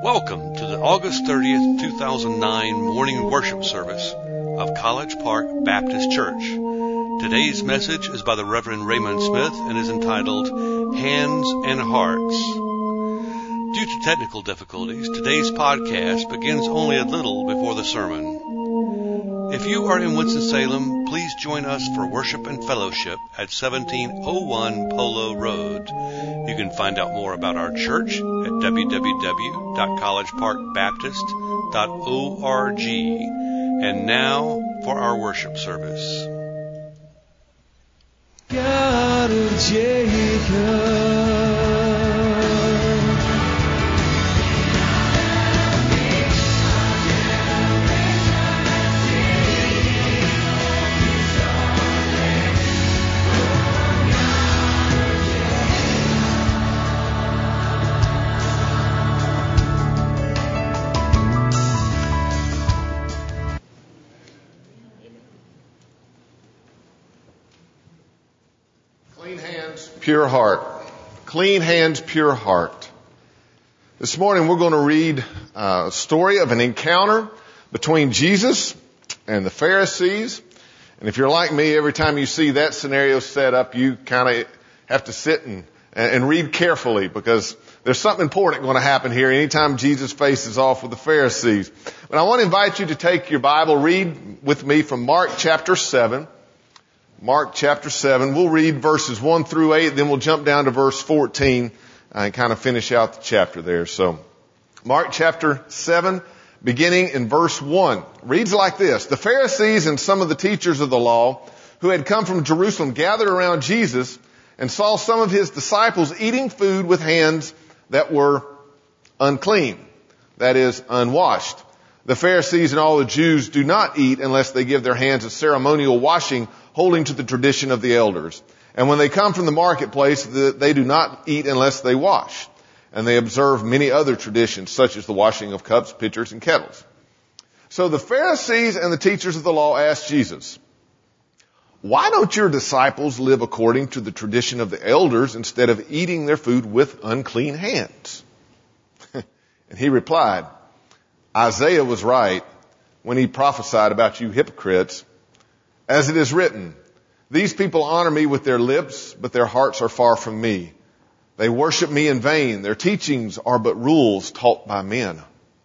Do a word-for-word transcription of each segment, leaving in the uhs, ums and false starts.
Welcome to the August thirtieth, two thousand nine morning worship service of College Park Baptist Church. Today's message is by the Reverend Raymond Smith and is entitled Hands and Hearts. Due to technical difficulties, today's podcast begins only a little before the sermon. If you are in Winston-Salem, please join us for worship and fellowship at seventeen oh one Polo Road. You can find out more about our church at w w w dot college park baptist dot org. And now for our worship service. God of Jacob. Pure heart. Clean hands, pure heart. This morning we're going to read a story of an encounter between Jesus and the Pharisees. And if you're like me, every time you see that scenario set up, you kind of have to sit and, and read carefully because there's something important going to happen here anytime Jesus faces off with the Pharisees. But I want to invite you to take your Bible, read with me from Mark chapter seven. Mark chapter seven. We'll read verses one through eight, then we'll jump down to verse fourteen and kind of finish out the chapter there. So, Mark chapter seven, beginning in verse one, reads like this. The Pharisees and some of the teachers of the law who had come from Jerusalem gathered around Jesus and saw some of his disciples eating food with hands that were unclean, that is, unwashed. The Pharisees and all the Jews do not eat unless they give their hands a ceremonial washing, holding to the tradition of the elders. And when they come from the marketplace, they do not eat unless they wash. And they observe many other traditions, such as the washing of cups, pitchers, and kettles. So the Pharisees and the teachers of the law asked Jesus, why don't your disciples live according to the tradition of the elders instead of eating their food with unclean hands? And he replied, Isaiah was right when he prophesied about you hypocrites. As it is written, these people honor me with their lips, but their hearts are far from me. They worship me in vain. Their teachings are but rules taught by men.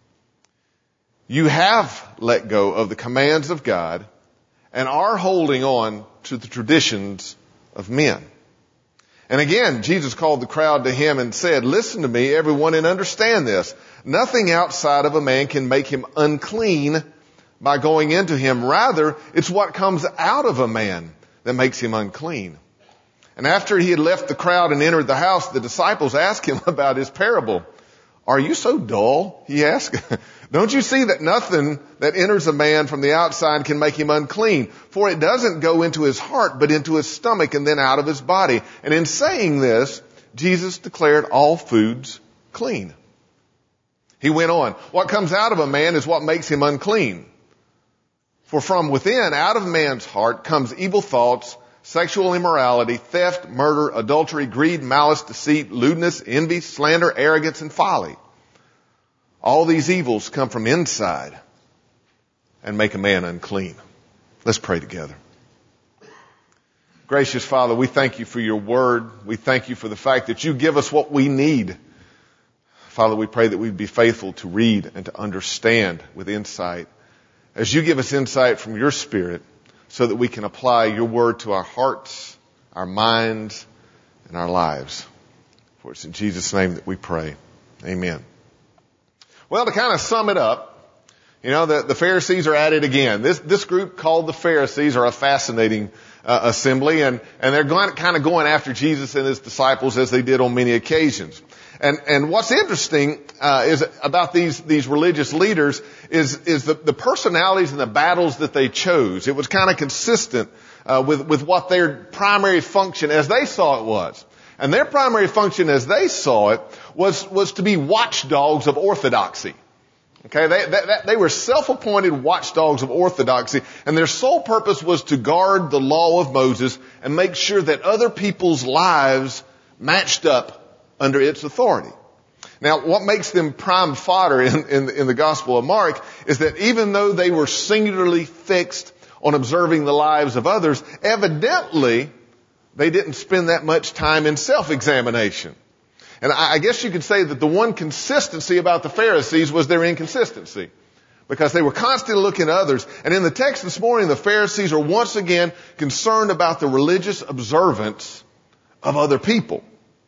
You have let go of the commands of God and are holding on to the traditions of men. And again, Jesus called the crowd to him and said, listen to me, everyone, and understand this. Nothing outside of a man can make him unclean by going into him. Rather, it's what comes out of a man that makes him unclean. And after he had left the crowd and entered the house, the disciples asked him about his parable. Are you so dull? He asked. Don't you see that nothing that enters a man from the outside can make him unclean? For it doesn't go into his heart, but into his stomach and then out of his body. And in saying this, Jesus declared all foods clean. He went on, what comes out of a man is what makes him unclean. For from within, out of man's heart, comes evil thoughts, sexual immorality, theft, murder, adultery, greed, malice, deceit, lewdness, envy, slander, arrogance, and folly. All these evils come from inside and make a man unclean. Let's pray together. Gracious Father, we thank you for your word. We thank you for the fact that you give us what we need. Father, we pray that we'd be faithful to read and to understand with insight as you give us insight from your Spirit so that we can apply your word to our hearts, our minds, and our lives. For it's in Jesus' name that we pray. Amen. Well, to kind of sum it up, you know, the, the Pharisees are at it again. This, this group called the Pharisees are a fascinating uh, assembly, and, and they're going, kind of going after Jesus and his disciples as they did on many occasions. And, and what's interesting, uh, is about these, these religious leaders is, is the, the personalities and the battles that they chose. It was kind of consistent, uh, with, with what their primary function as they saw it was. And their primary function as they saw it was, was to be watchdogs of orthodoxy. Okay, they, they, they were self-appointed watchdogs of orthodoxy, and their sole purpose was to guard the law of Moses and make sure that other people's lives matched up under its authority. Now, what makes them prime fodder in, in, in the Gospel of Mark is that even though they were singularly fixed on observing the lives of others, evidently they didn't spend that much time in self-examination. And I, I guess you could say that the one consistency about the Pharisees was their inconsistency, because they were constantly looking at others. And in the text this morning, the Pharisees are once again concerned about the religious observance of other people.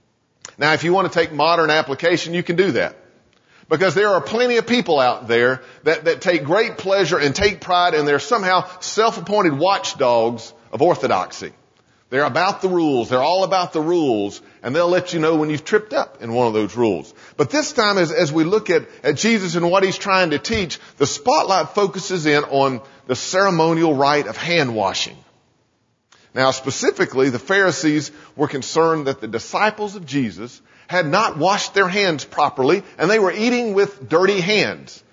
Now, if you want to take modern application, you can do that. Because there are plenty of people out there that, that take great pleasure and take pride in their somehow self-appointed watchdogs of orthodoxy. They're about the rules. They're all about the rules. And they'll let you know when you've tripped up in one of those rules. But this time, as, as we look at, at Jesus and what he's trying to teach, the spotlight focuses in on the ceremonial rite of hand washing. Now, specifically, the Pharisees were concerned that the disciples of Jesus had not washed their hands properly, and they were eating with dirty hands.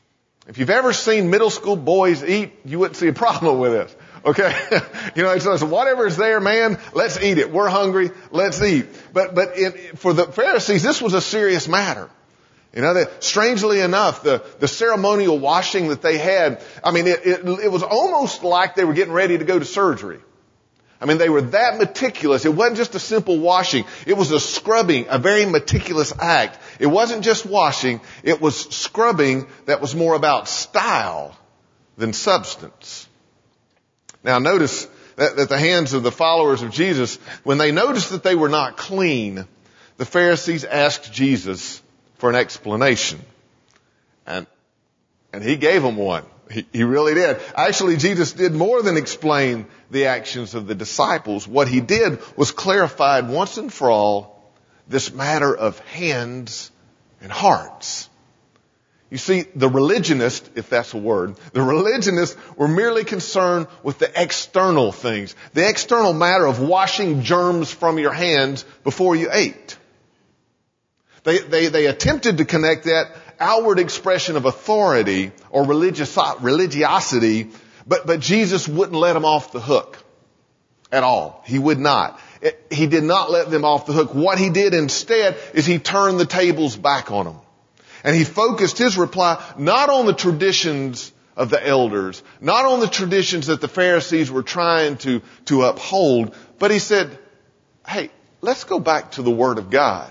If you've ever seen middle school boys eat, you wouldn't see a problem with this. Okay? You know, it's whatever's there, man, let's eat it. We're hungry, let's eat. But, but it, for the Pharisees, this was a serious matter. You know, that strangely enough, the, the ceremonial washing that they had, I mean, it, it, it was almost like they were getting ready to go to surgery. I mean, they were that meticulous. It wasn't just a simple washing. It was a scrubbing, a very meticulous act. It wasn't just washing. It was scrubbing that was more about style than substance. Now, notice that, that the hands of the followers of Jesus, when they noticed that they were not clean, the Pharisees asked Jesus for an explanation. And, and he gave them one. He, he really did. Actually, Jesus did more than explain the actions of the disciples. What he did was clarified once and for all this matter of hands and hearts. You see, the religionists, if that's a word, the religionists were merely concerned with the external things, the external matter of washing germs from your hands before you ate. They, they, they attempted to connect that outward expression of authority or religious, religiosity, but, but Jesus wouldn't let them off the hook at all. He would not. It, he did not let them off the hook. What he did instead is he turned the tables back on them. And he focused his reply not on the traditions of the elders, not on the traditions that the Pharisees were trying to, to uphold, but he said, hey, let's go back to the Word of God.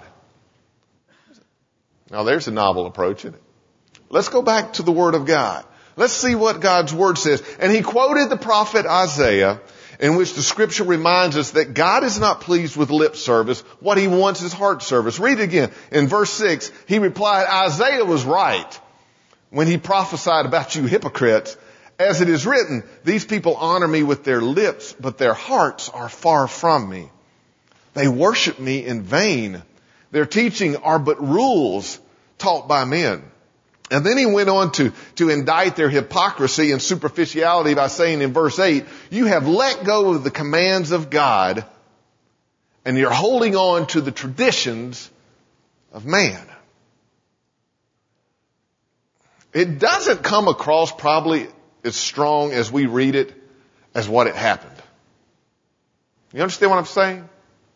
Now there's a novel approach, isn't it? Let's go back to the Word of God. Let's see what God's Word says. And he quoted the prophet Isaiah, in which the Scripture reminds us that God is not pleased with lip service. What he wants is heart service. Read it again. In verse six, he replied, Isaiah was right when he prophesied about you hypocrites. As it is written, these people honor me with their lips, but their hearts are far from me. They worship me in vain. Their teaching are but rules taught by men. And then he went on to, to indict their hypocrisy and superficiality by saying in verse eight, you have let go of the commands of God and you're holding on to the traditions of man. It doesn't come across probably as strong as we read it as what it happened. You understand what I'm saying?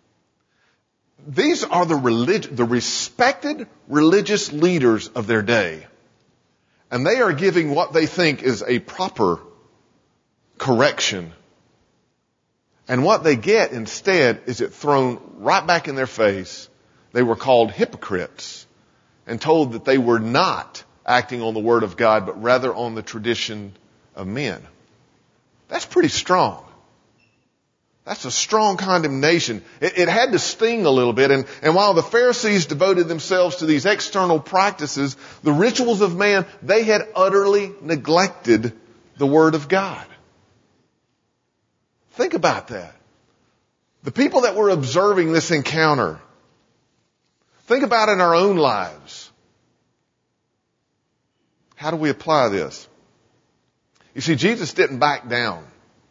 These are the relig- the respected religious leaders of their day. And they are giving what they think is a proper correction. And what they get instead is it thrown right back in their face. They were called hypocrites and told that they were not acting on the Word of God, but rather on the tradition of men. That's pretty strong. That's a strong condemnation. It, it had to sting a little bit. And, and while the Pharisees devoted themselves to these external practices, the rituals of man, they had utterly neglected the Word of God. Think about that. The people that were observing this encounter, think about it in our own lives. How do we apply this? You see, Jesus didn't back down.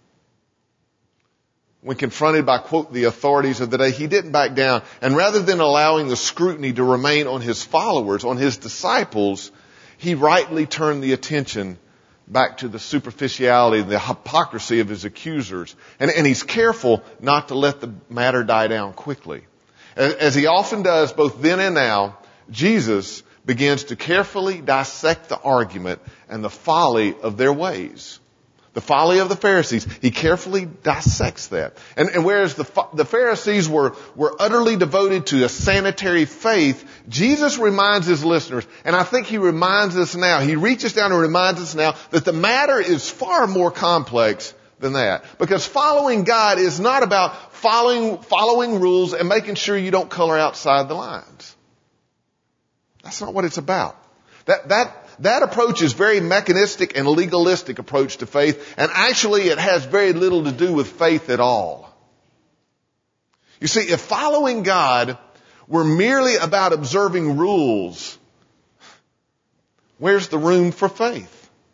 When confronted by, quote, the authorities of the day, he didn't back down. And rather than allowing the scrutiny to remain on his followers, on his disciples, he rightly turned the attention back to the superficiality, the hypocrisy of his accusers. And, and he's careful not to let the matter die down quickly. As, as he often does, both then and now, Jesus begins to carefully dissect the argument and the folly of their ways. The folly of the Pharisees. He carefully dissects that. And, and whereas the, the Pharisees were, were utterly devoted to a sanitary faith, Jesus reminds his listeners, and I think he reminds us now, he reaches down and reminds us now that the matter is far more complex than that. Because following God is not about following, following rules and making sure you don't color outside the lines. That's not what it's about. That, that, That approach is very mechanistic and legalistic approach to faith, and actually it has very little to do with faith at all. You see, if following God were merely about observing rules, where's the room for faith?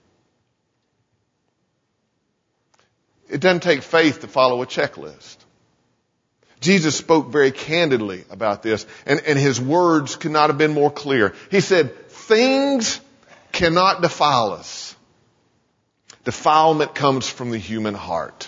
It doesn't take faith to follow a checklist. Jesus spoke very candidly about this, and, and his words could not have been more clear. He said, things cannot defile us. Defilement comes from the human heart.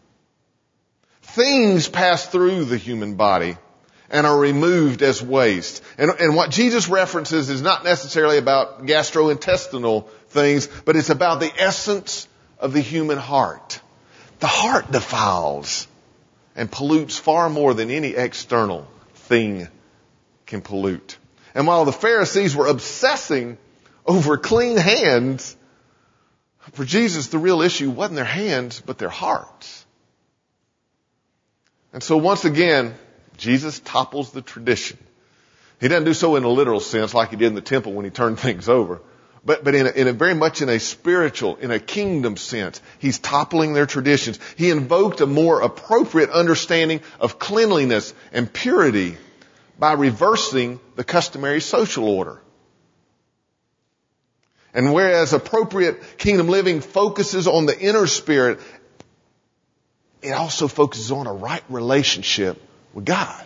Things pass through the human body and are removed as waste. And, and what Jesus references is not necessarily about gastrointestinal things, but it's about the essence of the human heart. The heart defiles and pollutes far more than any external thing can pollute. And while the Pharisees were obsessing over clean hands, for Jesus the real issue wasn't their hands, but their hearts. And so once again, Jesus topples the tradition. He doesn't do so in a literal sense like he did in the temple when he turned things over, but, but in, a, in a very much in a spiritual, in a kingdom sense. He's toppling their traditions. He invoked a more appropriate understanding of cleanliness and purity by reversing the customary social order. And whereas appropriate kingdom living focuses on the inner spirit, it also focuses on a right relationship with God.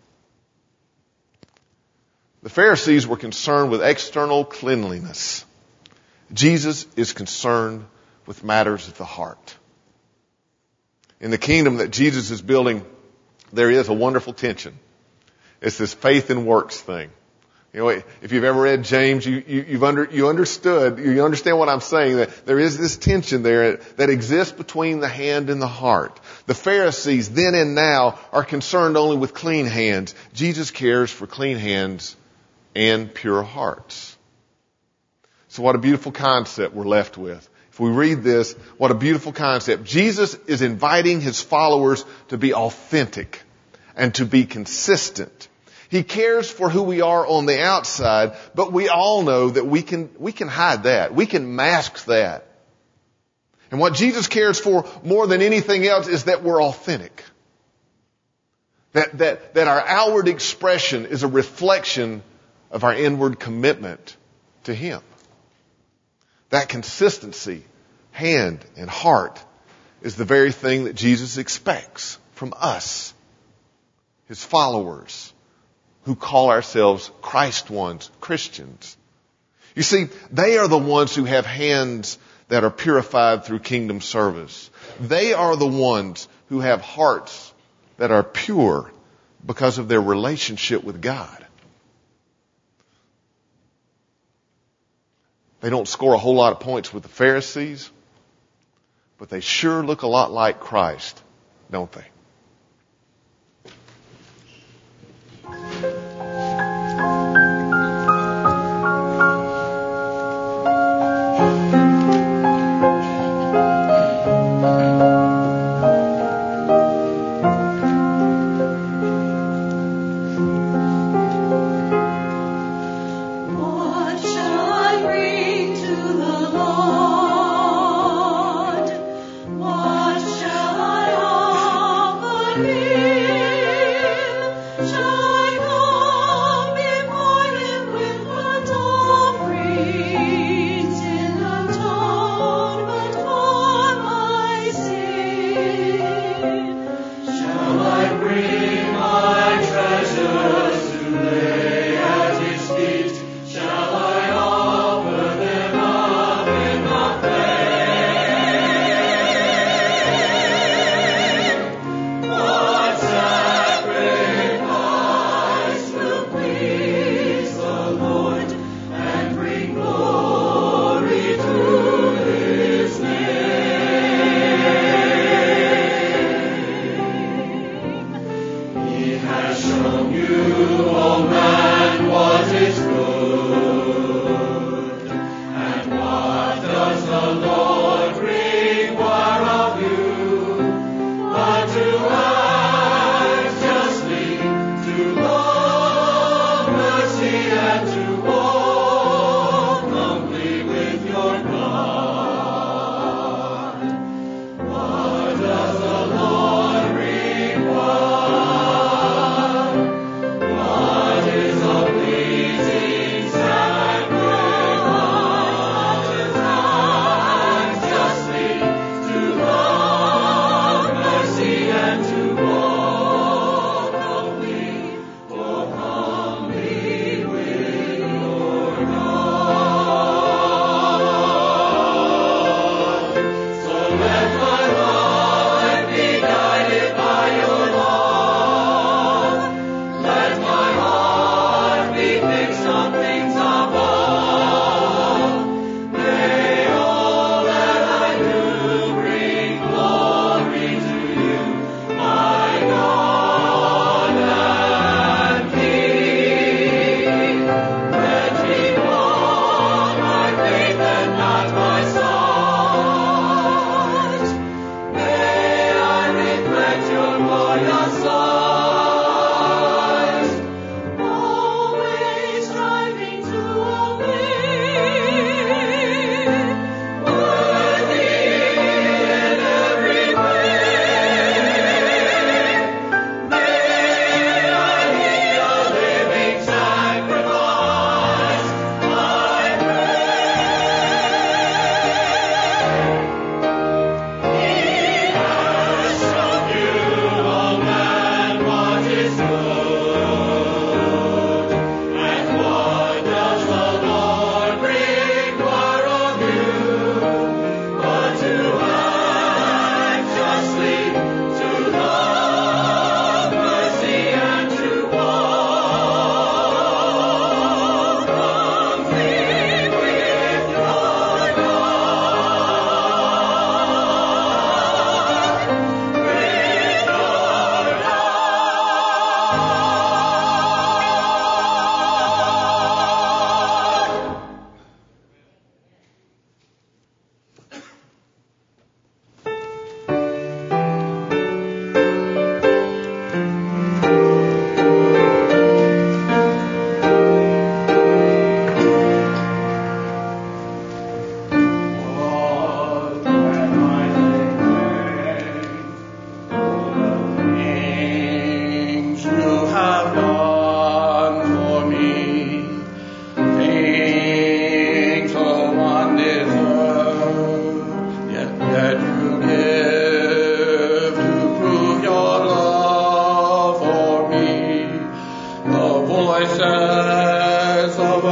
The Pharisees were concerned with external cleanliness. Jesus is concerned with matters of the heart. In the kingdom that Jesus is building, there is a wonderful tension. It's this faith and works thing. You know, if you've ever read James, you, you, you've under, you understood, you understand what I'm saying, that there is this tension there that exists between the hand and the heart. The Pharisees then and now are concerned only with clean hands. Jesus cares for clean hands and pure hearts. So what a beautiful concept we're left with. If we read this, what a beautiful concept. Jesus is inviting his followers to be authentic and to be consistent. He cares for who we are on the outside, but we all know that we can, we can hide that. We can mask that. And what Jesus cares for more than anything else is that we're authentic. That, that, that our outward expression is a reflection of our inward commitment to him. That consistency, hand and heart, is the very thing that Jesus expects from us, his followers, who call ourselves Christ ones, Christians. You see, they are the ones who have hands that are purified through kingdom service. They are the ones who have hearts that are pure because of their relationship with God. They don't score a whole lot of points with the Pharisees, but they sure look a lot like Christ, don't they? What shall I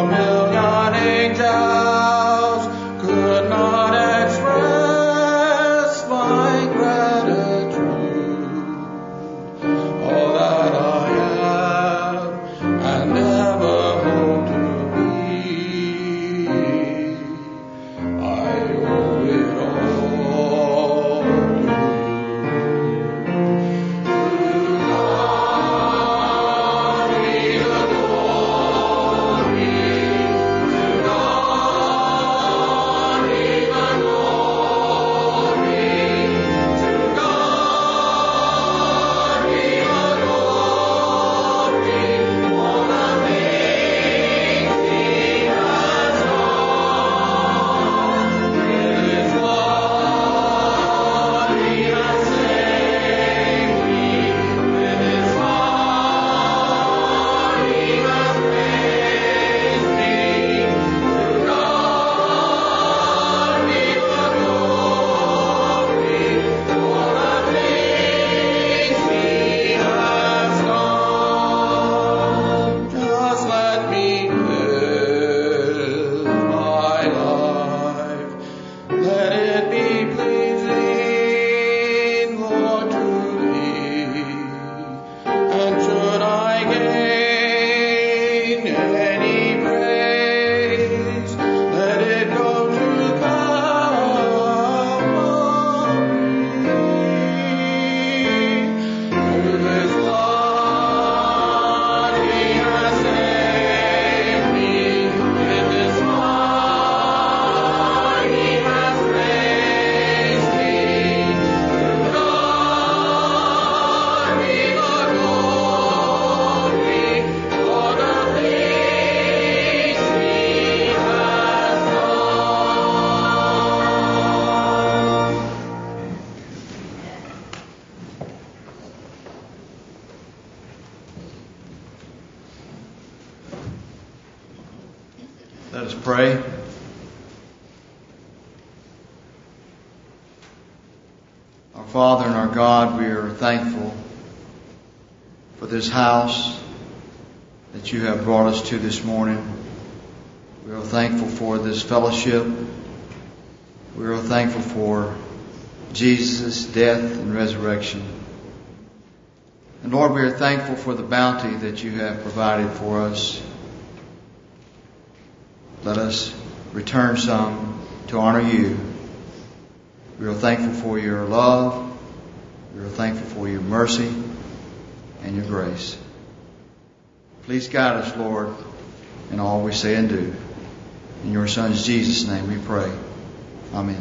Let us pray. Our Father and our God, we are thankful for this house that you have brought us to this morning. We are thankful for this fellowship. We are thankful for Jesus' death and resurrection. And Lord, we are thankful for the bounty that you have provided for us. Let us return some to honor you. We are thankful for your love. We are thankful for your mercy and your grace. Please guide us, Lord, in all we say and do. In your Son's Jesus' name we pray. Amen.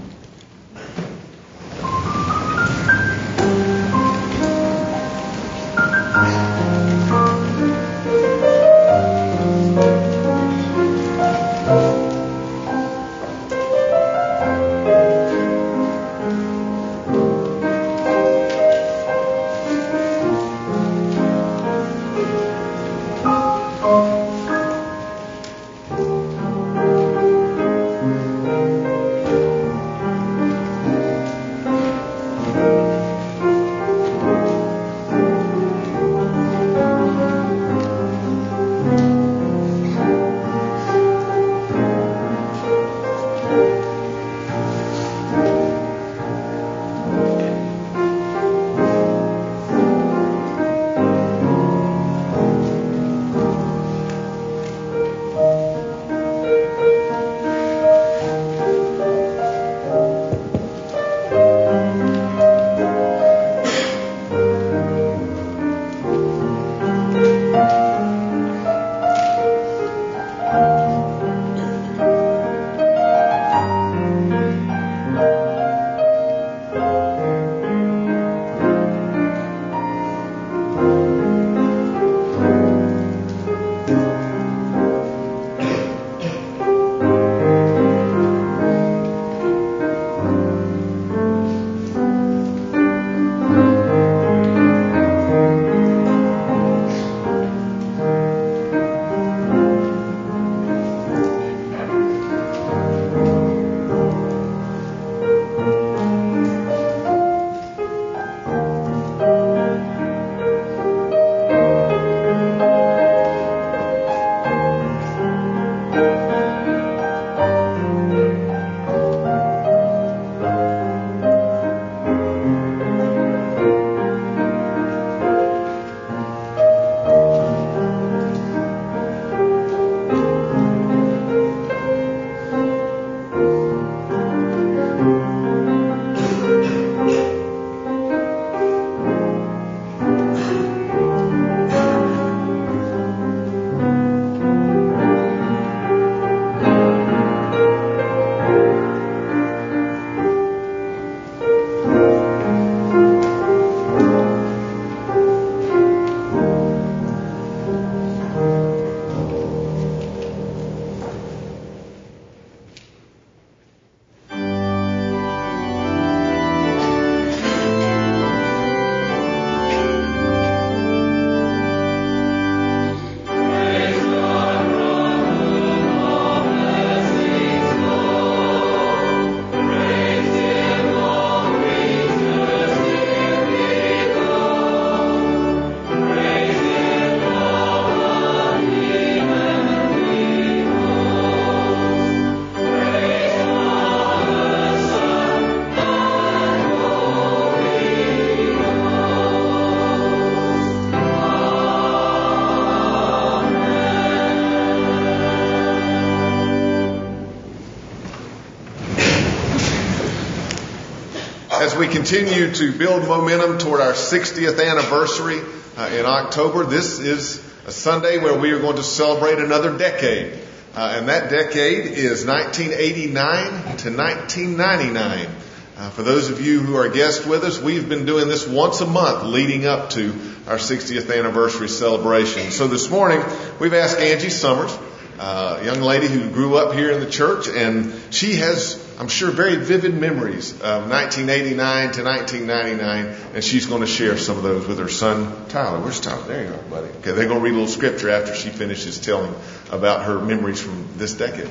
as we continue to build momentum toward our sixtieth anniversary uh, in October, this is a Sunday where we are going to celebrate another decade. Uh, and that decade is nineteen eighty-nine to nineteen ninety-nine. Uh, for those of you who are guests with us, we've been doing this once a month leading up to our sixtieth anniversary celebration. So this morning, we've asked Angie Summers, uh, a young lady who grew up here in the church, and she has, I'm sure, very vivid memories of nineteen eighty-nine to nineteen ninety-nine, and she's going to share some of those with her son, Tyler. Where's Tyler? There you are, buddy. Okay, they're going to read a little scripture after she finishes telling about her memories from this decade.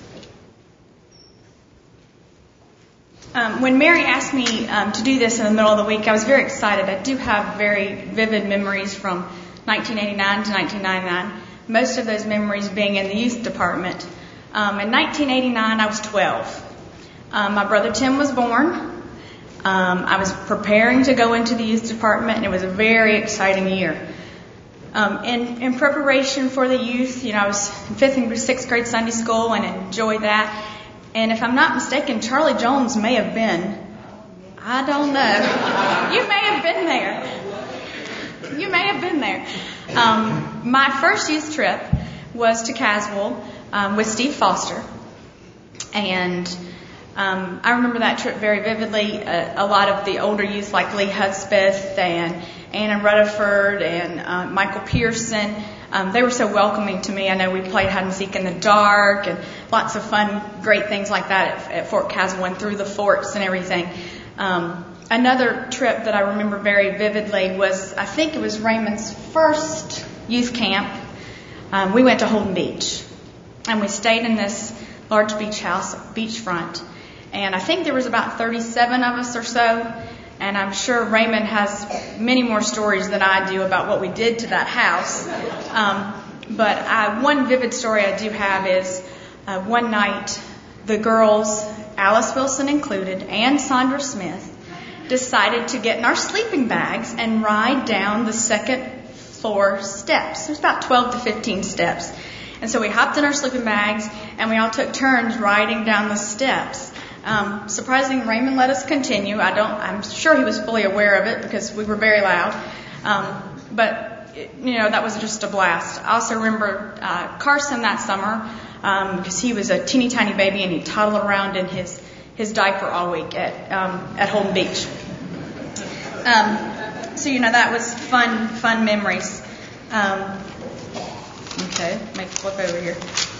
Um, when Mary asked me um, to do this in the middle of the week, I was very excited. I do have very vivid memories from nineteen eighty-nine to nineteen ninety-nine, most of those memories being in the youth department. Um, in nineteen eighty-nine, I was twelve. Um, my brother Tim was born. Um, I was preparing to go into the youth department, and it was a very exciting year. Um, in, in preparation for the youth, you know, I was in fifth and sixth grade Sunday school and enjoyed that. And if I'm not mistaken, Charlie Jones may have been. I don't know. You may have been there. You may have been there. Um, my first youth trip was to Caswell um, with Steve Foster. And um, I remember that trip very vividly. Uh, a lot of the older youth like Lee Hudspeth and Anna Rutherford and uh, Michael Pearson, Um, they were so welcoming to me. I know we played hide and seek in the dark and lots of fun, great things like that at, at Fort Caswell and through the forts and everything. Um, another trip that I remember very vividly was, I think it was Raymond's first youth camp. Um, we went to Holden Beach, and we stayed in this large beach house, beachfront. And I think there was about thirty-seven of us or so. And I'm sure Raymond has many more stories than I do about what we did to that house. Um, but I, one vivid story I do have is uh, one night the girls, Alice Wilson included, and Sandra Smith, decided to get in our sleeping bags and ride down the second floor steps. There's about twelve to fifteen steps. And so we hopped in our sleeping bags and we all took turns riding down the steps. Um, surprisingly, Raymond let us continue. I don't, I'm sure he was fully aware of it because we were very loud. Um, but, you know, that was just a blast. I also remember uh, Carson that summer um, because he was a teeny tiny baby and he toddled around in his, his diaper all week at, um, at Holden Beach. Um, so, you know, that was fun, fun memories. Um, okay, let me flip over here.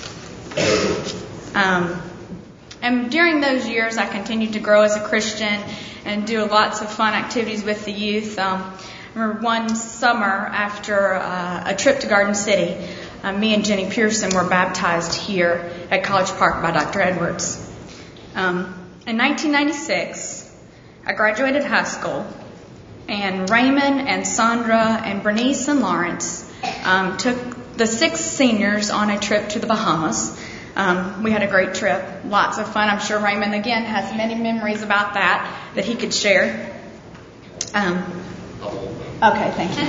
Um, And during those years, I continued to grow as a Christian and do lots of fun activities with the youth. Um, I remember one summer after uh, a trip to Garden City, uh, me and Jenny Pearson were baptized here at College Park by Doctor Edwards. Um, in nineteen ninety-six, I graduated high school, and Raymond and Sandra and Bernice and Lawrence um, took the six seniors on a trip to the Bahamas. Um, we had a great trip, lots of fun. I'm sure Raymond, again, has many memories about that that he could share. Um, okay, thank you.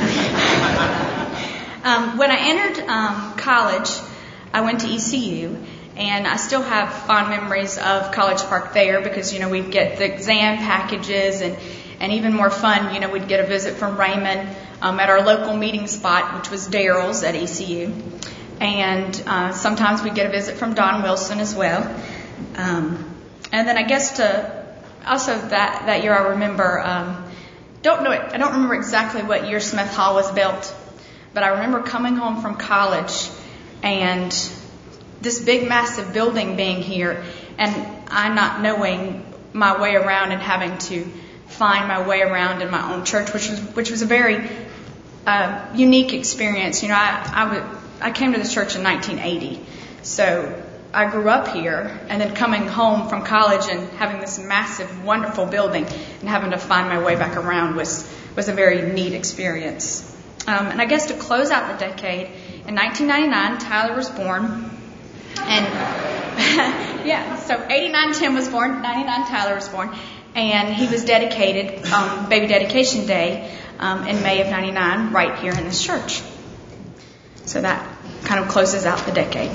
um, when I entered um, college, I went to E C U, and I still have fond memories of College Park there because, you know, we'd get the exam packages and, and even more fun, you know, we'd get a visit from Raymond um, at our local meeting spot, which was Daryl's at E C U. And uh, sometimes we get a visit from Don Wilson as well. Um, and then I guess to also that, that year I remember, um, don't know it, I don't remember exactly what year Smith Hall was built, but I remember coming home from college and this big massive building being here and I not knowing my way around and having to find my way around in my own church, which was which was a very uh, unique experience. You know, I, I would. I came to this church in nineteen eighty, so I grew up here, and then coming home from college and having this massive, wonderful building and having to find my way back around was, was a very neat experience. Um, and I guess to close out the decade, in nineteen ninety-nine, Tyler was born, and yeah, so eighty-nine Tim was born, ninety-nine Tyler was born, and he was dedicated on um, Baby Dedication Day um, in May of ninety-nine right here in this church. So that kind of closes out the decade.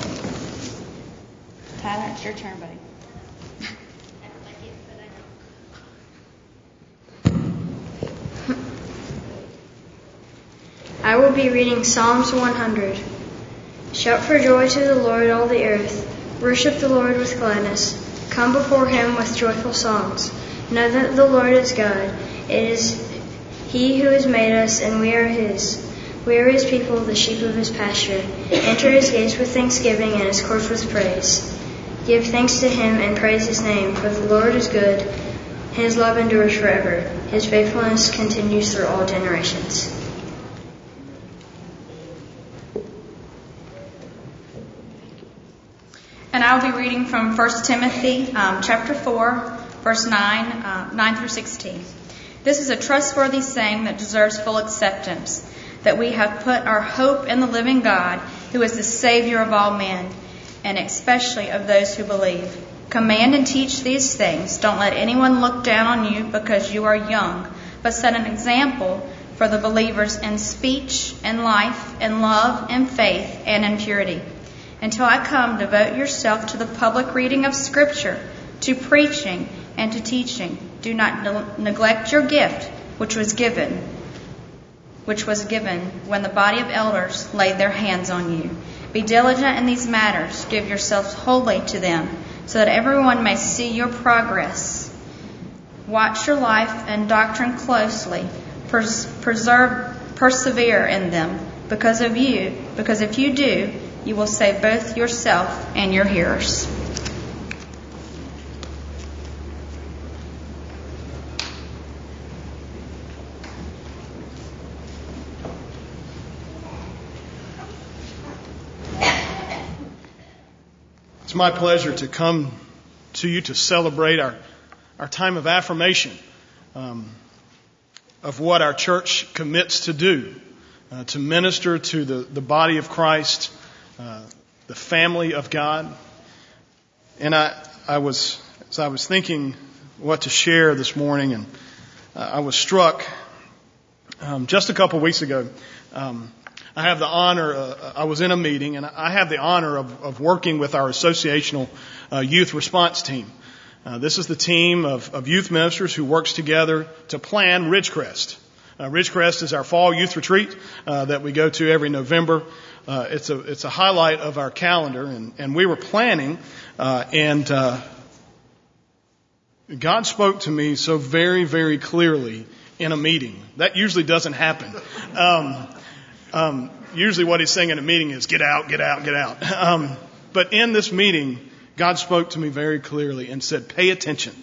Tyler, it's your turn, buddy. I will be reading Psalms one hundred. Shout for joy to the Lord, all the earth. Worship the Lord with gladness. Come before him with joyful songs. Know that the Lord is God. It is he who has made us, and we are his. We are his people, the sheep of his pasture. Enter his gates with thanksgiving and his courts with praise. Give thanks to him and praise his name, for the Lord is good. His love endures forever. His faithfulness continues through all generations. And I will be reading from First Timothy um, chapter four, verse nine, uh, nine through sixteen. This is a trustworthy saying that deserves full acceptance, that we have put our hope in the living God, who is the Savior of all men, and especially of those who believe. Command and teach these things. Don't let anyone look down on you because you are young, but set an example for the believers in speech, in life, in love, in faith, and in purity. Until I come, devote yourself to the public reading of Scripture, to preaching, and to teaching. Do not ne- neglect your gift, which was given, which was given when the body of elders laid their hands on you. Be diligent in these matters. Give yourselves wholly to them, so that everyone may see your progress. Watch your life and doctrine closely. Pers- preserve, persevere in them, because of you. Because if you do, you will save both yourself and your hearers. It's my pleasure to come to you to celebrate our, our time of affirmation um, of what our church commits to do, uh, to minister to the, the body of Christ, uh, the family of God. And I, I was, as I was thinking what to share this morning, and uh, I was struck um, just a couple weeks ago. Um, I have the honor, uh, I was in a meeting, and I have the honor of, of working with our associational uh, youth response team. Uh, this is the team of, of youth ministers who works together to plan Ridgecrest. Uh, Ridgecrest is our fall youth retreat uh, that we go to every November. Uh, it's a it's a highlight of our calendar, and, and we were planning, uh, and uh, God spoke to me so very, very clearly in a meeting. That usually doesn't happen. Um, Um, usually what he's saying in a meeting is, get out, get out, get out. Um, but in this meeting, God spoke to me very clearly and said, pay attention.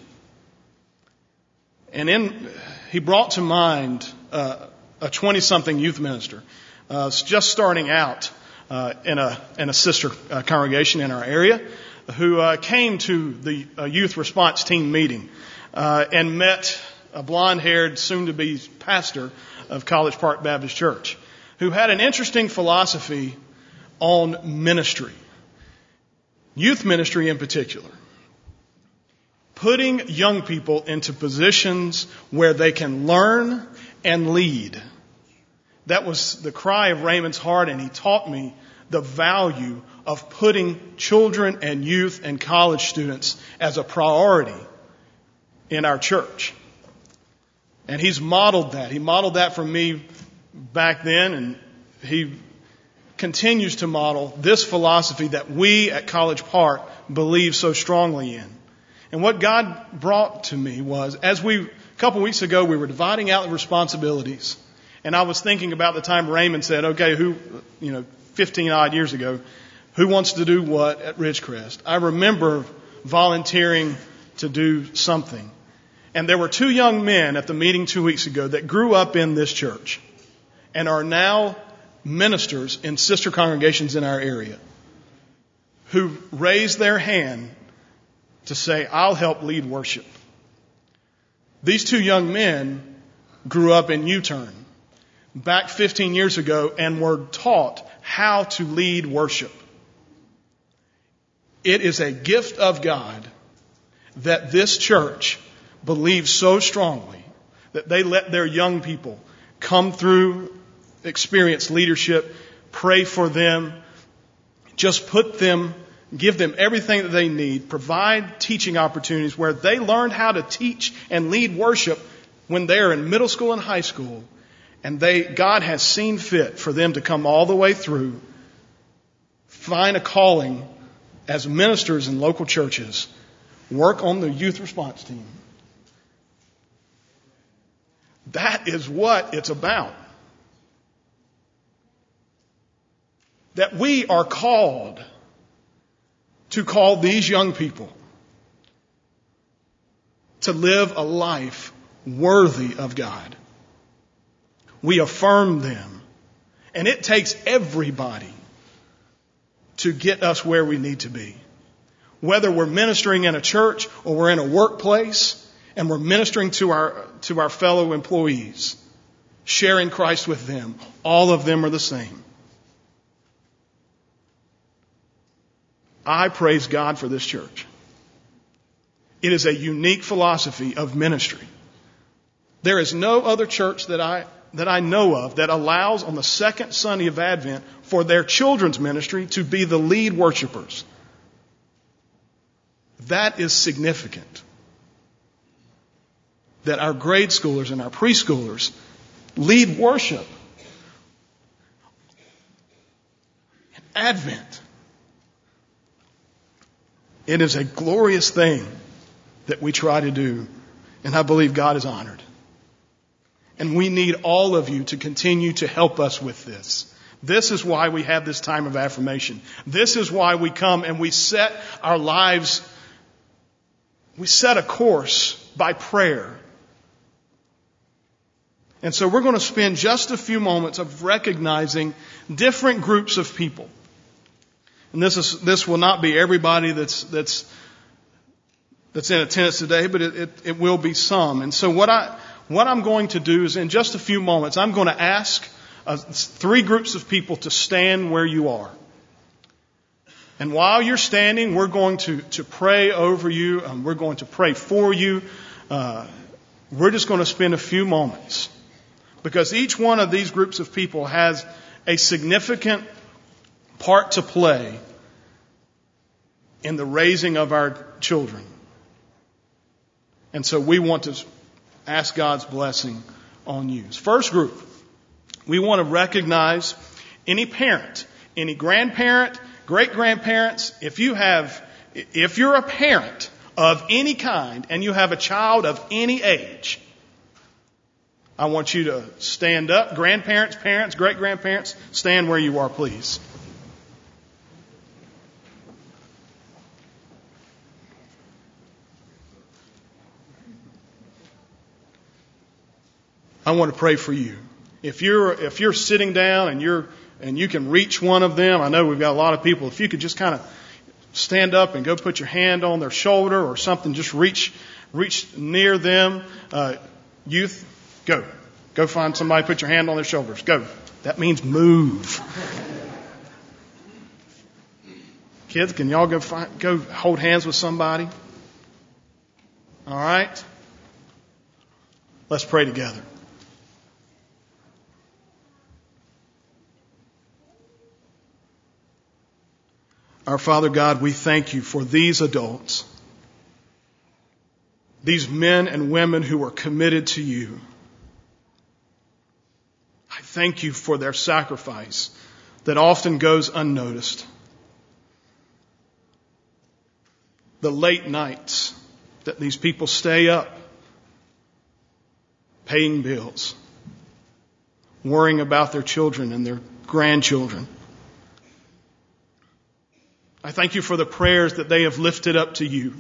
And in, he brought to mind uh, a twenty-something youth minister, uh, just starting out uh, in a in a sister uh, congregation in our area, who uh, came to the uh, youth response team meeting uh, and met a blonde-haired, soon-to-be pastor of College Park Baptist Church, who had an interesting philosophy on ministry, youth ministry in particular, putting young people into positions where they can learn and lead. That was the cry of Raymond's heart, and he taught me the value of putting children and youth and college students as a priority in our church. And he's modeled that. He modeled that for me back then, and he continues to model this philosophy that we at College Park believe so strongly in. And what God brought to me was, as we, a couple weeks ago, we were dividing out the responsibilities, and I was thinking about the time Raymond said, okay, who, you know, fifteen odd years ago, who wants to do what at Ridgecrest? I remember volunteering to do something. And there were two young men at the meeting two weeks ago that grew up in this church and are now ministers in sister congregations in our area, who raised their hand to say, I'll help lead worship. These two young men grew up in U-Turn back fifteen years ago and were taught how to lead worship. It is a gift of God that this church believes so strongly that they let their young people come through, experience leadership, pray for them, just put them, give them everything that they need, provide teaching opportunities where they learned how to teach and lead worship when they're in middle school and high school, And they, God has seen fit for them to come all the way through, find a calling as ministers in local churches, work on the youth response team. That is what it's about. That we are called to call these young people to live a life worthy of God. We affirm them. And it takes everybody to get us where we need to be. Whether we're ministering in a church or we're in a workplace and we're ministering to our, to our fellow employees, sharing Christ with them, all of them are the same. I praise God for this church. It is a unique philosophy of ministry. There is no other church that I that I know of that allows on the second Sunday of Advent for their children's ministry to be the lead worshipers. That is significant. That our grade schoolers and our preschoolers lead worship. Advent. It is a glorious thing that we try to do, and I believe God is honored. And we need all of you to continue to help us with this. This is why we have this time of affirmation. This is why we come and we set our lives, we set a course by prayer. And so we're going to spend just a few moments of recognizing different groups of people. And this is this will not be everybody that's that's that's in attendance today, but it, it, it will be some. And so what I what I'm going to do is in just a few moments, I'm going to ask uh, three groups of people to stand where you are. And while you're standing, we're going to to pray over you. Um, we're going to pray for you. Uh, we're just going to spend a few moments because each one of these groups of people has a significant part to play in the raising of our children. And so we want to ask God's blessing on you. First group, we want to recognize any parent, any grandparent, great-grandparents. If you have, if you're a parent of any kind and you have a child of any age, I want you to stand up. Grandparents, parents, great-grandparents, stand where you are, please. I want to pray for you. If you're if you're sitting down and you're and you can reach one of them, I know we've got a lot of people. If you could just kind of stand up and go put your hand on their shoulder or something, just reach reach near them. Uh, youth, go go find somebody, put your hand on their shoulders. Go. That means move. Kids, can y'all go find, go hold hands with somebody? All right. Let's pray together. Our Father God, we thank you for these adults, these men and women who are committed to you. I thank you for their sacrifice that often goes unnoticed. The late nights that these people stay up, paying bills, worrying about their children and their grandchildren. I thank you for the prayers that they have lifted up to you.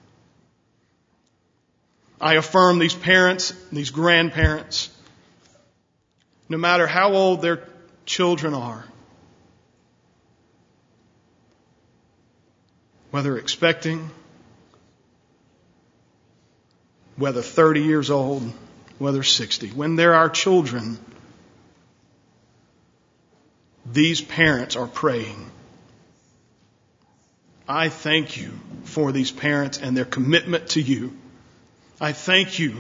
I affirm these parents, these grandparents, no matter how old their children are, whether expecting, whether thirty years old, whether sixty, when they're our children, these parents are praying. I thank you for these parents and their commitment to you. I thank you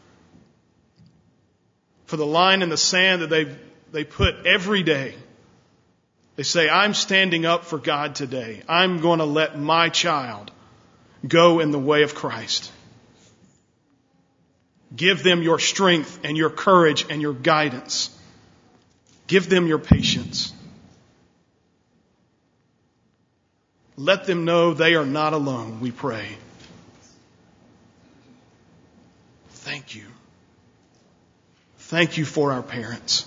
for the line in the sand that they they put every day. They say, I'm standing up for God today. I'm going to let my child go in the way of Christ. Give them your strength and your courage and your guidance. Give them your patience. Let them know they are not alone, we pray. Thank you. Thank you for our parents.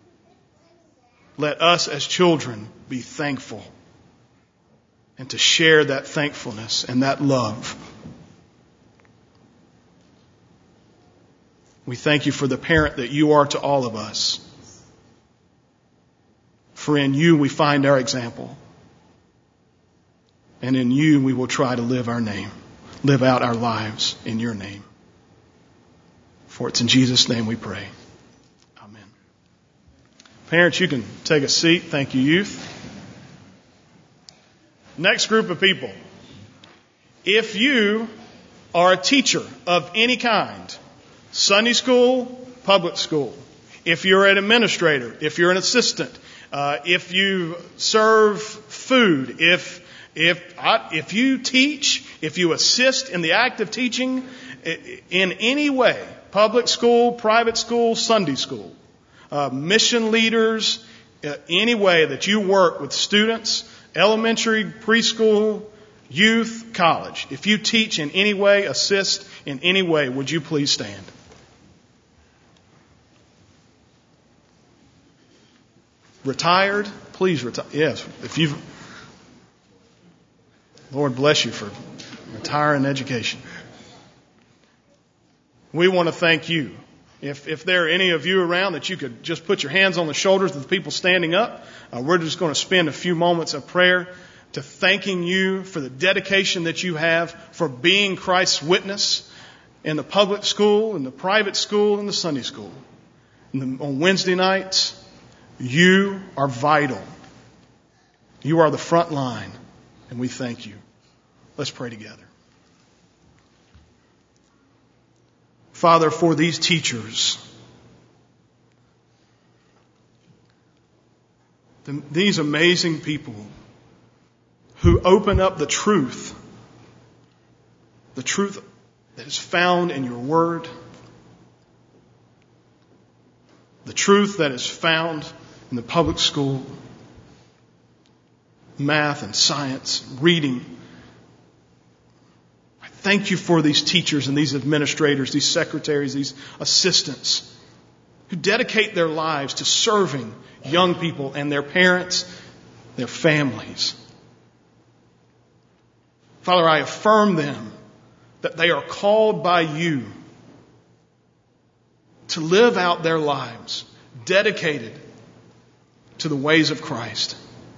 Let us as children be thankful and to share that thankfulness and that love. We thank you for the parent that you are to all of us. For in you we find our example. And in you we will try to live our name, live out our lives in your name. For it's in Jesus' name we pray. Amen. Parents, you can take a seat. Thank you, youth. Next group of people. If you are a teacher of any kind, Sunday school, public school, if you're an administrator, if you're an assistant, uh, if you serve food, if if I, if you teach, if you assist in the act of teaching in any way, public school, private school, Sunday school, uh, mission leaders, uh, any way that you work with students, elementary, preschool, youth, college, if you teach in any way, assist in any way, would you please stand? Retired, please retire. Yes, if you've, Lord bless you for retiring education. We want to thank you. If, if there are any of you around that you could just put your hands on the shoulders of the people standing up, uh, we're just going to spend a few moments of prayer to thanking you for the dedication that you have for being Christ's witness in the public school, in the private school, in the Sunday school. And the, on Wednesday nights, you are vital. You are the front line, and we thank you. Let's pray together. Father, for these teachers, the, these amazing people who open up the truth, the truth that is found in your word, the truth that is found in the public school, math and science, reading. I thank you for these teachers and these administrators, these secretaries, these assistants who dedicate their lives to serving young people and their parents, their families. Father, I affirm them that they are called by you to live out their lives dedicated to the ways of Christ.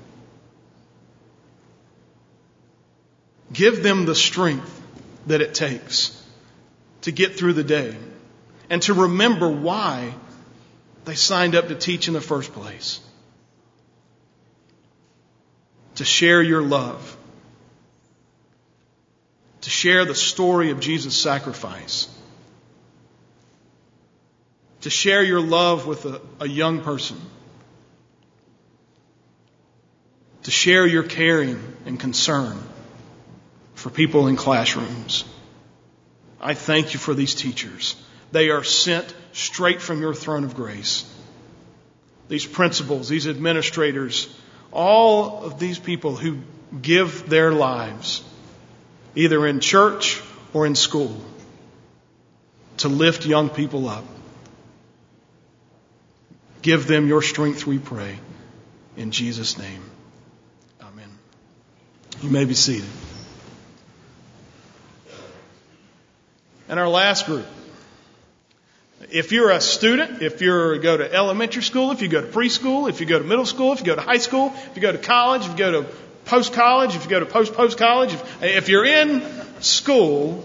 Give them the strength that it takes to get through the day and to remember why they signed up to teach in the first place. To share your love. To share the story of Jesus' sacrifice. To share your love with a, a young person. To share your caring and concern for people in classrooms. I thank you for these teachers. They are sent straight from your throne of grace. These principals, these administrators, all of these people who give their lives, either in church or in school, to lift young people up. Give them your strength, we pray. In Jesus' name. Amen. You may be seated. And our last group. If you're a student, if you go to elementary school, if you go to preschool, if you go to middle school, if you go to high school, if you go to college, if you go to post-college, if you go to post-post-college, if, if you're in school,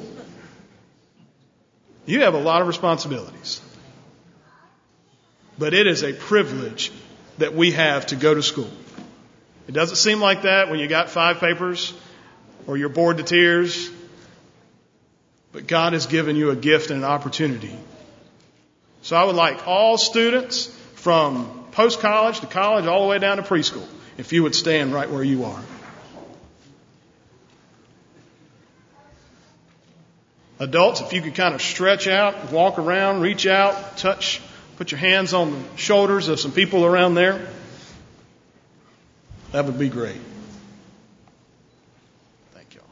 you have a lot of responsibilities. But it is a privilege that we have to go to school. It doesn't seem like that when you got five papers or you're bored to tears. But God has given you a gift and an opportunity. So I would like all students from post-college to college all the way down to preschool, if you would stand right where you are. Adults, if you could kind of stretch out, walk around, reach out, touch, put your hands on the shoulders of some people around there, that would be great. Thank y'all.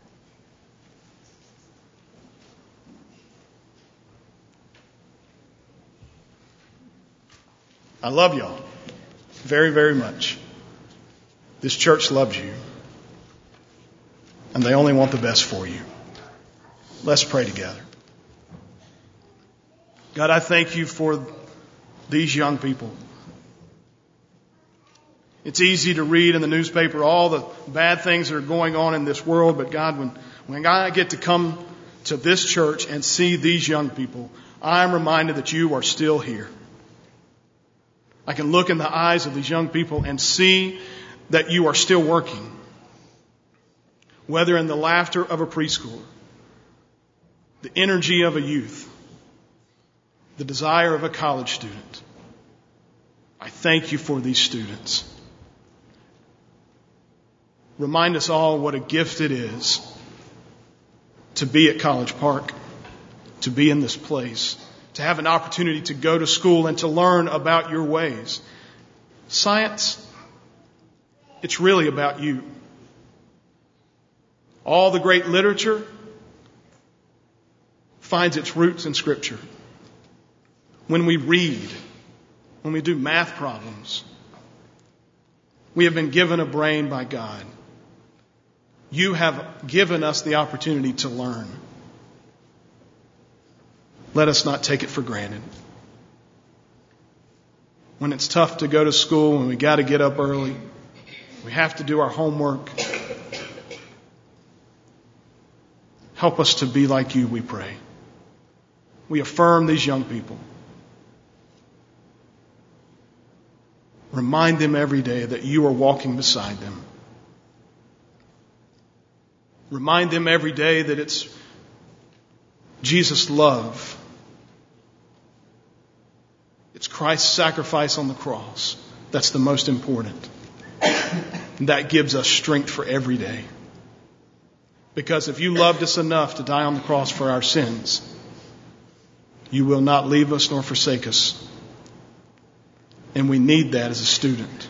I love y'all very, very much. This church loves you, and they only want the best for you. Let's pray together. God, I thank you for these young people. It's easy to read in the newspaper all the bad things that are going on in this world, but God, when, when I get to come to this church and see these young people, I'm reminded that you are still here. I can look in the eyes of these young people and see that you are still working, whether in the laughter of a preschooler, the energy of a youth, the desire of a college student. I thank you for these students. Remind us all what a gift it is to be at College Park, to be in this place, to have an opportunity to go to school and to learn about your ways. Science, it's really about you. All the great literature finds its roots in Scripture. When we read, when we do math problems, we have been given a brain by God. You have given us the opportunity to learn. Let us not take it for granted. When it's tough to go to school and we got to get up early, we have to do our homework. Help us to be like you, we pray. We affirm these young people. Remind them every day that you are walking beside them. Remind them every day that it's Jesus' love. It's Christ's sacrifice on the cross. That's the most important. And that gives us strength for every day. Because if you loved us enough to die on the cross for our sins, you will not leave us nor forsake us. And we need that as a student.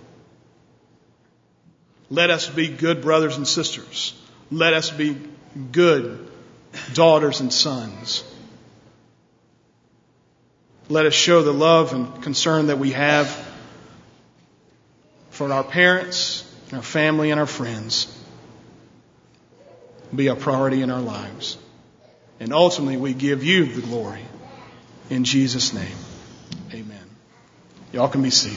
Let us be good brothers and sisters. Let us be good daughters and sons. Let us show the love and concern that we have for our parents, our family, and our friends. Be a priority in our lives. And ultimately, we give you the glory. In Jesus' name, amen. Y'all can be seated.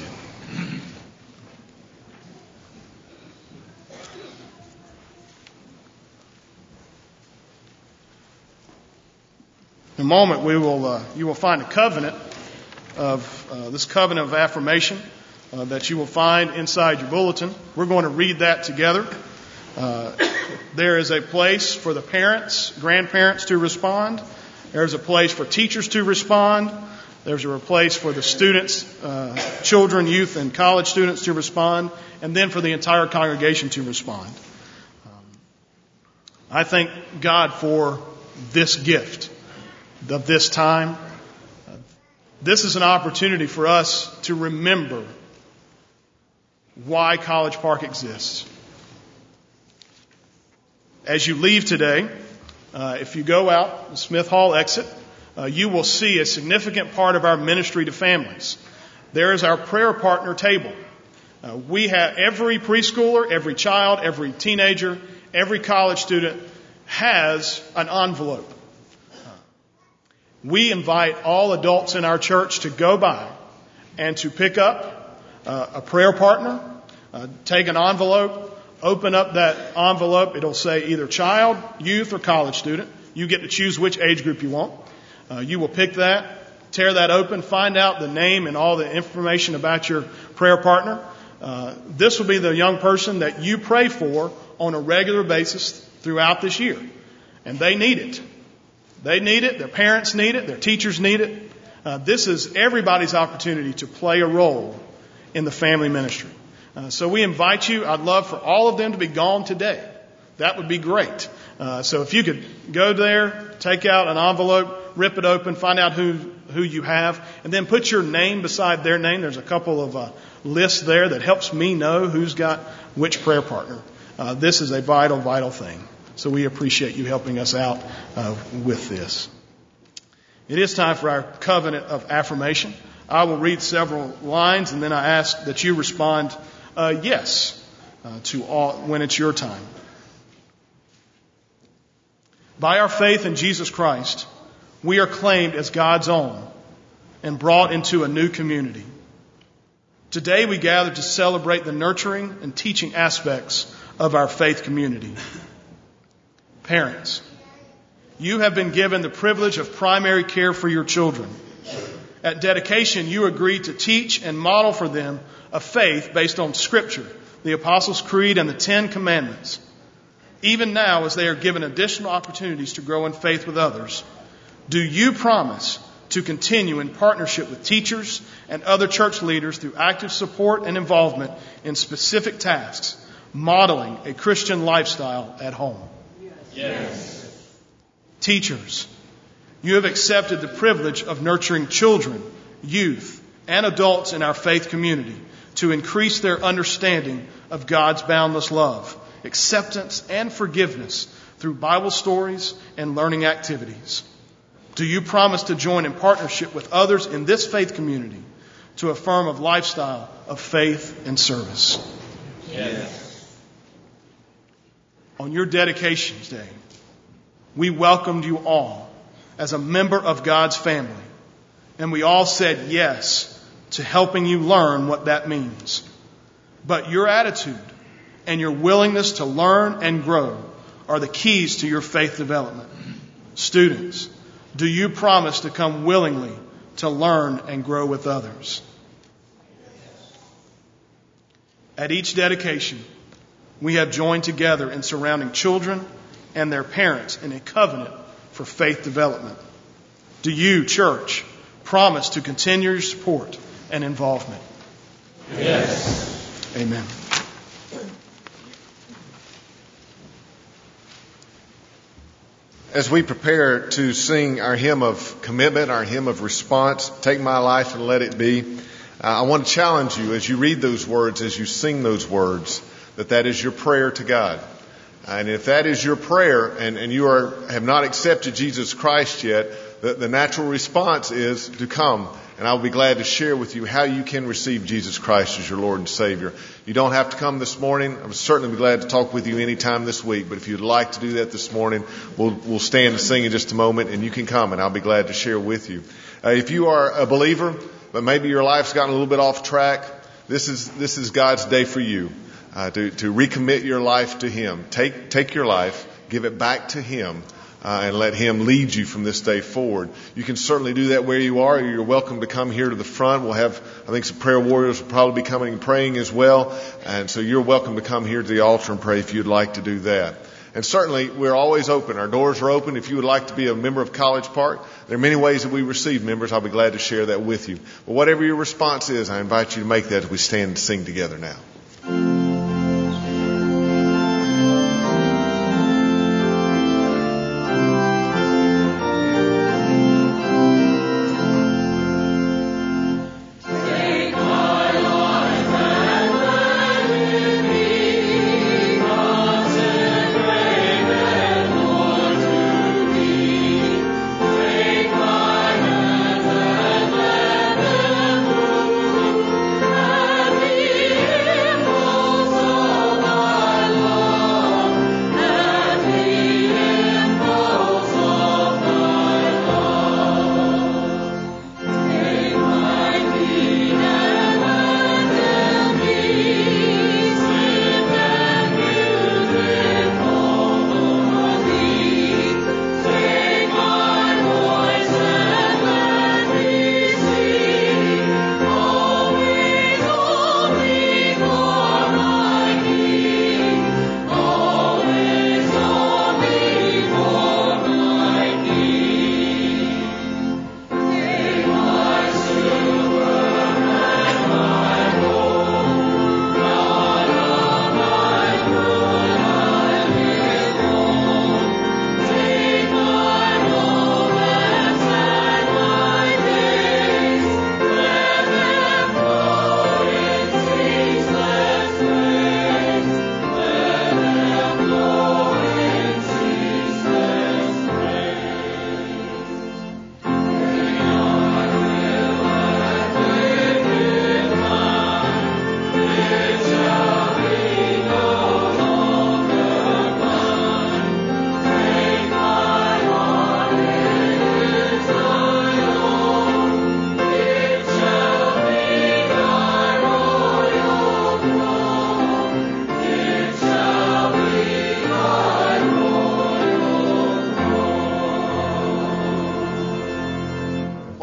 In a moment, we will uh, you will find a covenant of uh, this covenant of affirmation uh, that you will find inside your bulletin. We're going to read that together. Uh, there is a place for the parents, grandparents to respond. There's a place for teachers to respond. There's a place for the students, uh, children, youth, and college students to respond, and then for the entire congregation to respond. Um, I thank God for this gift of this time. Uh, this is an opportunity for us to remember why College Park exists. As you leave today, uh, if you go out the Smith Hall exit, uh, you will see a significant part of our ministry to families. There is our prayer partner table. Uh, we have every preschooler, every child, every teenager, every college student has an envelope. Uh, we invite all adults in our church to go by and to pick up uh, a prayer partner, uh, take an envelope, open up that envelope. It'll say either child, youth, or college student. You get to choose which age group you want. Uh, you will pick that, tear that open, find out the name and all the information about your prayer partner. Uh, this will be the young person that you pray for on a regular basis throughout this year. And they need it. They need it. Their parents need it. Their teachers need it. Uh, this is everybody's opportunity to play a role in the family ministry. Uh, so we invite you. I'd love for all of them to be gone today. That would be great. Uh, so if you could go there, take out an envelope, rip it open, find out who, who you have, and then put your name beside their name. There's a couple of uh, lists there that helps me know who's got which prayer partner. Uh, this is a vital, vital thing. So we appreciate you helping us out uh, with this. It is time for our covenant of affirmation. I will read several lines, and then I ask that you respond uh, yes uh, to all when it's your time. By our faith in Jesus Christ, we are claimed as God's own and brought into a new community. Today we gather to celebrate the nurturing and teaching aspects of our faith community. Parents, you have been given the privilege of primary care for your children. At dedication, you agreed to teach and model for them a faith based on Scripture, the Apostles' Creed, and the Ten Commandments. Even now, as they are given additional opportunities to grow in faith with others, do you promise to continue in partnership with teachers and other church leaders through active support and involvement in specific tasks, modeling a Christian lifestyle at home? Yes. Teachers, you have accepted the privilege of nurturing children, youth, and adults in our faith community to increase their understanding of God's boundless love, acceptance, and forgiveness through Bible stories and learning activities. Do you promise to join in partnership with others in this faith community to affirm a lifestyle of faith and service? Yes. On your dedications day, we welcomed you all as a member of God's family, and we all said yes to helping you learn what that means. But your attitude and your willingness to learn and grow are the keys to your faith development. Students, do you promise to come willingly to learn and grow with others? At each dedication, we have joined together in surrounding children and their parents in a covenant for faith development. Do you, church, promise to continue your support and involvement? Yes. Amen. As we prepare to sing our hymn of commitment, our hymn of response, Take My Life and Let It Be, uh, I want to challenge you as you read those words, as you sing those words, that that is your prayer to God. And if that is your prayer and, and you are have not accepted Jesus Christ yet, the, the natural response is to come. And I'll be glad to share with you how you can receive Jesus Christ as your Lord and Savior. You don't have to come this morning. I'm certainly be glad to talk with you anytime this week. But if you'd like to do that this morning, we'll, we'll stand and sing in just a moment, and you can come, and I'll be glad to share with you. Uh, if you are a believer, but maybe your life's gotten a little bit off track, this is this is God's day for you uh, to to recommit your life to Him. Take take your life, give it back to Him. Uh, and let Him lead you from this day forward. You can certainly do that where you are. You're welcome to come here to the front. We'll have, I think, some prayer warriors will probably be coming and praying as well. And so you're welcome to come here to the altar and pray if you'd like to do that. And certainly, we're always open. Our doors are open. If you would like to be a member of College Park, there are many ways that we receive members. I'll be glad to share that with you. But whatever your response is, I invite you to make that as we stand and sing together now. Yeah.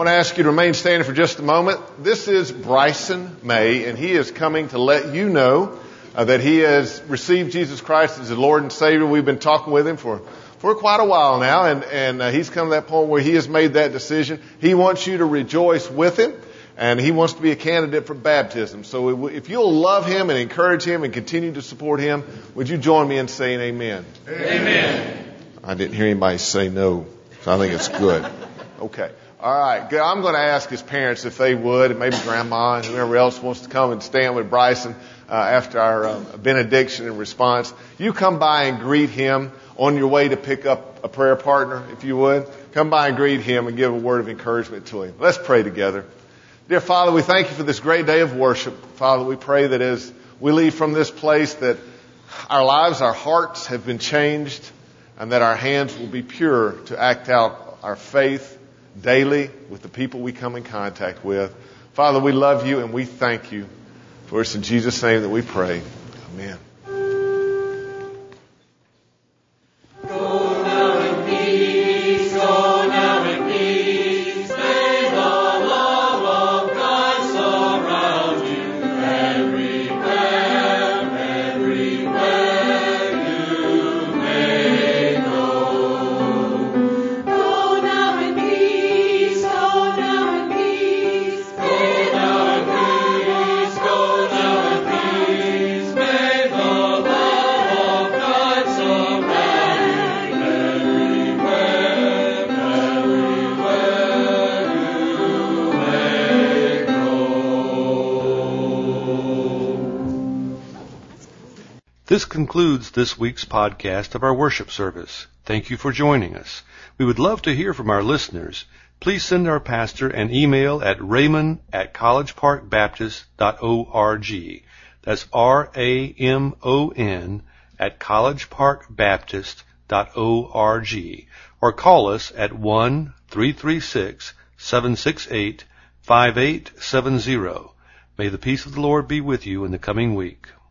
want to ask you to remain standing for just a moment. This is Bryson May, and he is coming to let you know uh, that he has received Jesus Christ as his Lord and Savior. We've been talking with him for, for quite a while now, and, and uh, he's come to that point where he has made that decision. He wants you to rejoice with him, and he wants to be a candidate for baptism. So if you'll love him and encourage him and continue to support him, would you join me in saying amen? Amen. I didn't hear anybody say no, so I think it's good. Okay. All right. Good. I'm going to ask his parents if they would, and maybe grandma and whoever else wants to come and stand with Bryson uh, after our uh, benediction and response. You come by and greet him on your way to pick up a prayer partner, if you would. Come by and greet him and give a word of encouragement to him. Let's pray together. Dear Father, we thank you for this great day of worship. Father, we pray that as we leave from this place that our lives, our hearts have been changed, and that our hands will be pure to act out our faith daily with the people we come in contact with. Father, we love you and we thank you. For it's in Jesus' name that we pray. Amen. This concludes this week's podcast of our worship service. Thank you for joining us. We would love to hear from our listeners. Please send our pastor an email at raymond at college park baptist dot org. That's R A M O N at college park baptist dot org. Or call us at one three three six, seven six eight, five eight seven zero. May the peace of the Lord be with you in the coming week.